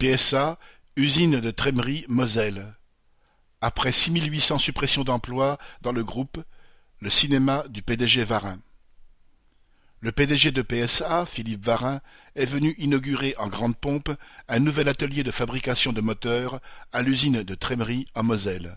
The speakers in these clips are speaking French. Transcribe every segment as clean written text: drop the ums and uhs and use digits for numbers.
PSA, usine de Trémery, Moselle. Après 6800 suppressions d'emplois dans le groupe, le cinéma du PDG Varin. Le PDG de PSA, Philippe Varin, est venu inaugurer en grande pompe un nouvel atelier de fabrication de moteurs à l'usine de Trémery en Moselle.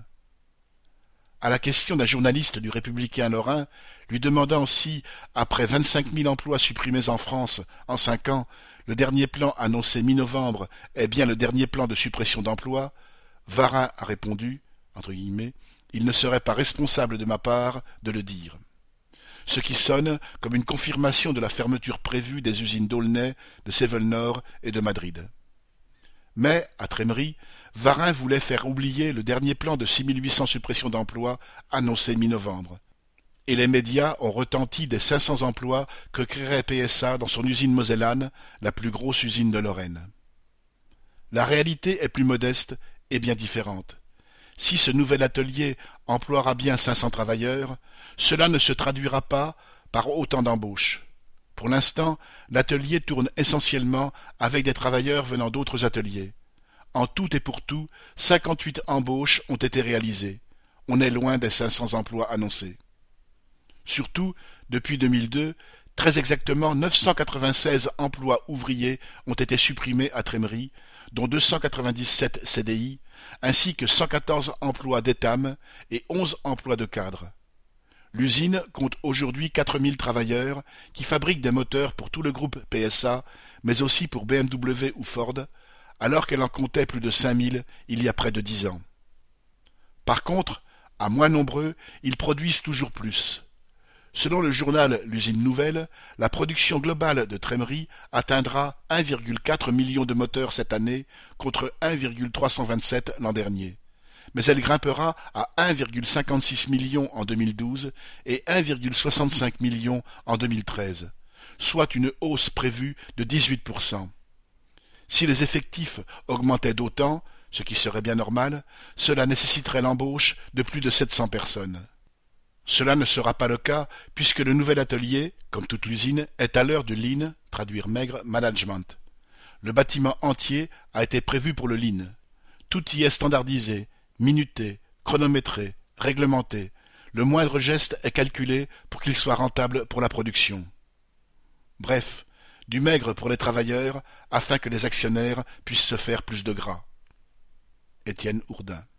À la question d'un journaliste du Républicain lorrain, lui demandant si, après 25 000 emplois supprimés en France en 5 ans, le dernier plan annoncé mi-novembre est bien le dernier plan de suppression d'emplois, Varin a répondu, entre guillemets, « Il ne serait pas responsable de ma part de le dire ». Ce qui sonne comme une confirmation de la fermeture prévue des usines d'Aulnay, de Cévennes-Nord et de Madrid. Mais, à Trémery, Varin voulait faire oublier le dernier plan de 6800 suppressions d'emplois annoncé mi-novembre. Et les médias ont retenti des 500 emplois que créerait PSA dans son usine mosellane, la plus grosse usine de Lorraine. La réalité est plus modeste et bien différente. Si ce nouvel atelier emploiera bien 500 travailleurs, cela ne se traduira pas par autant d'embauches. Pour l'instant, l'atelier tourne essentiellement avec des travailleurs venant d'autres ateliers. En tout et pour tout, 58 embauches ont été réalisées. On est loin des 500 emplois annoncés. Surtout, depuis 2002, très exactement 996 emplois ouvriers ont été supprimés à Trémery, dont 297 CDI, ainsi que 114 emplois d'ETAM et 11 emplois de cadres. L'usine compte aujourd'hui 4000 travailleurs qui fabriquent des moteurs pour tout le groupe PSA, mais aussi pour BMW ou Ford, alors qu'elle en comptait plus de 5000 il y a près de 10 ans. Par contre, à moins nombreux, ils produisent toujours plus. Selon le journal L'Usine Nouvelle, la production globale de Trémery atteindra 1,4 million de moteurs cette année contre 1,327 l'an dernier. Mais elle grimpera à 1,56 million en 2012 et 1,65 million en 2013, soit une hausse prévue de 18%. Si les effectifs augmentaient d'autant, ce qui serait bien normal, cela nécessiterait l'embauche de plus de 700 personnes. Cela ne sera pas le cas puisque le nouvel atelier, comme toute l'usine, est à l'heure de Lean, traduire maigre, management. Le bâtiment entier a été prévu pour le Lean. Tout y est standardisé, minuté, chronométré, réglementé. Le moindre geste est calculé pour qu'il soit rentable pour la production. Bref, du maigre pour les travailleurs afin que les actionnaires puissent se faire plus de gras. Étienne Ourdin.